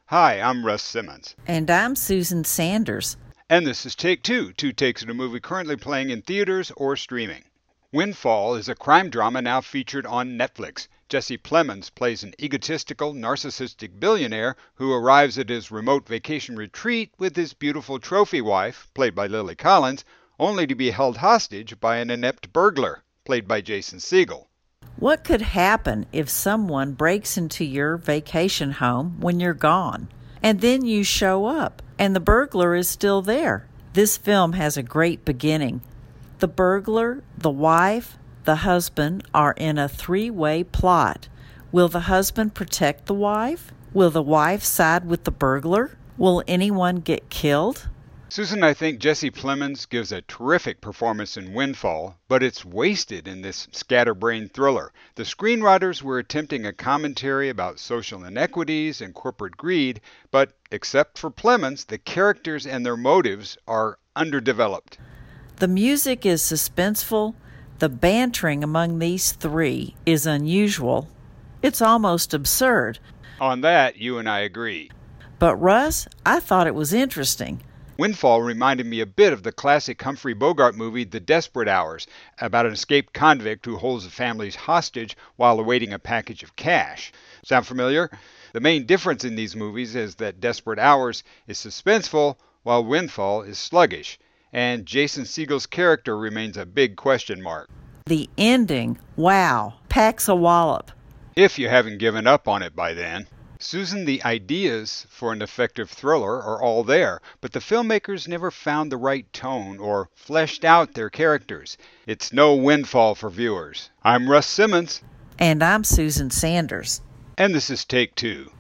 Hi, I'm Russ Simmons. And I'm Susan Sanders. And this is Take Two, two takes at a movie currently playing in theaters or streaming. Windfall is a crime drama now featured on Netflix. Jesse Plemons plays an egotistical, narcissistic billionaire who arrives at his remote vacation retreat with his beautiful trophy wife, played by Lily Collins, only to be held hostage by an inept burglar, played by Jason Segel. What could happen if someone breaks into your vacation home when you're gone, and then you show up, and the burglar is still there? This film has a great beginning. The burglar, the wife, the husband are in a three-way plot. Will the husband protect the wife? Will the wife side with the burglar? Will anyone get killed? Susan, I think Jesse Plemons gives a terrific performance in Windfall, but it's wasted in this scatterbrained thriller. The screenwriters were attempting a commentary about social inequities and corporate greed, but except for Plemons, the characters and their motives are underdeveloped. The music is suspenseful. The bantering among these three is unusual. It's almost absurd. On that, you and I agree. But Russ, I thought it was interesting. Windfall reminded me a bit of the classic Humphrey Bogart movie The Desperate Hours, about an escaped convict who holds the families hostage while awaiting a package of cash. Sound familiar? The main difference in these movies is that Desperate Hours is suspenseful while Windfall is sluggish, and Jason Segel's character remains a big question mark. The ending, wow, packs a wallop. If you haven't given up on it by then. Susan, the ideas for an effective thriller are all there, but the filmmakers never found the right tone or fleshed out their characters. It's no Windfall for viewers. I'm Russ Simmons. And I'm Susan Sanders. And this is Take Two.